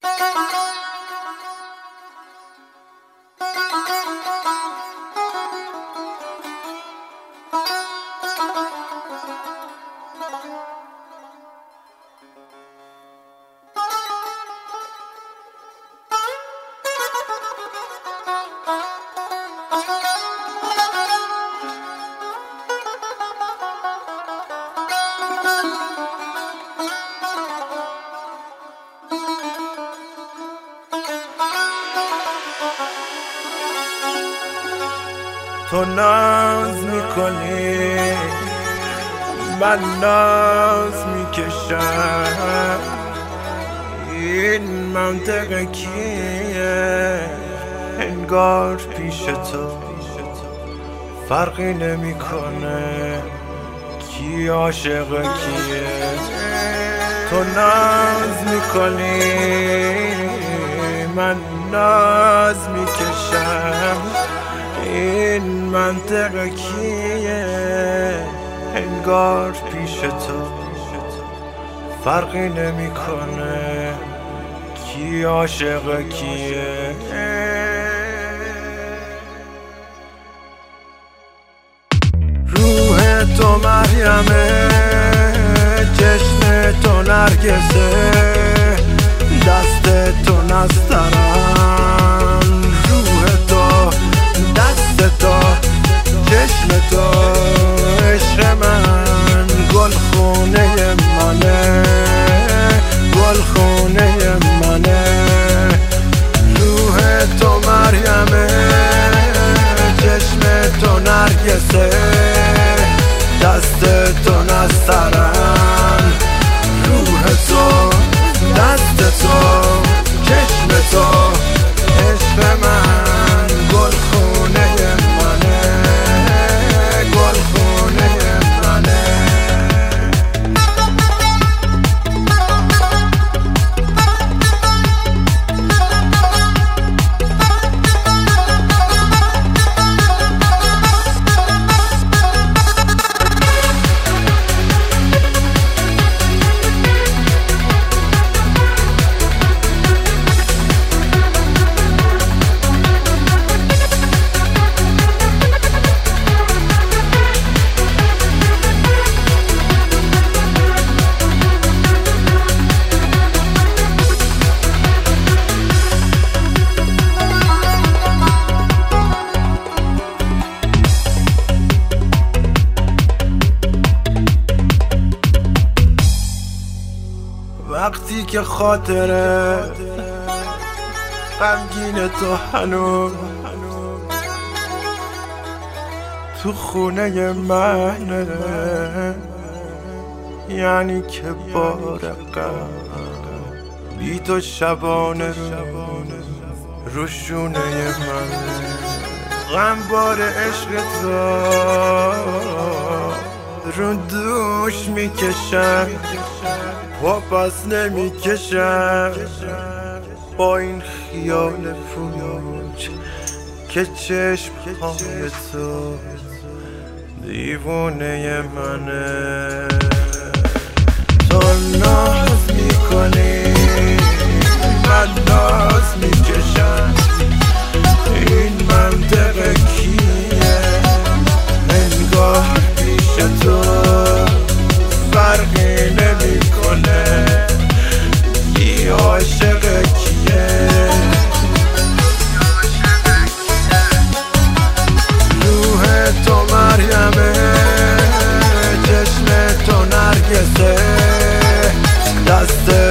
تو ناز میکنی من ناز میکشم، این منطقه کیه؟ انگار پیش تو فرقی نمیکنه کی عاشق کیه. تو ناز میکنی من ناز میکشم، این منطقه کیه؟ انگار پیش تو فرقی نمیکنه کی عاشق کیه. روح تو مریمه، چشم تو نرگسه، دست تو نسترن. روح تو، دست تو، چشم تو، عشق من گلخونه منه، گلخونه منه. روح تو مریمه، چشم تو نرگسه، دست تو نسترن. روح تو، دست تو، چشم تو، عشق من گلخونه منه، گلخونه منه. وقتی که خاطره غمگین تو هنوز تو خونه منه، یعنی که بار غم بی تو شبانه رو شونه منه. غم بار عشق تو رو دوش میکشم، پا پس نمیکشم با این خیال پوچ که چشم های تو دیوونه منه. تو ناز میکنی من ناز میکشم، این منطقه کیه؟ انگار پیش تو فرقی نمیکنه کی عاشق کیه. روح تو مریمه، چشم تو نرگسه، دست